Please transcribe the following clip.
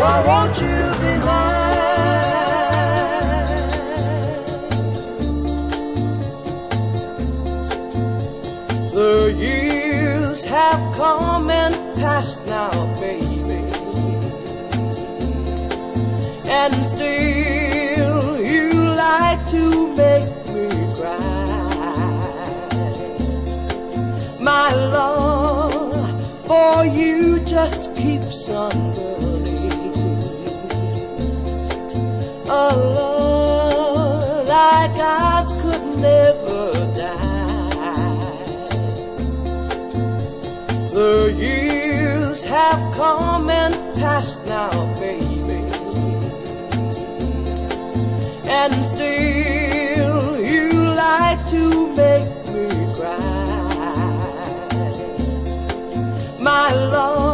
Why won't you be mine? The years have come and passed now, baby, and still you like to make me cry. My love for you just keeps on burning, a love like ours could never die. The years have come and passed now, baby, and still you like to make me cry. My love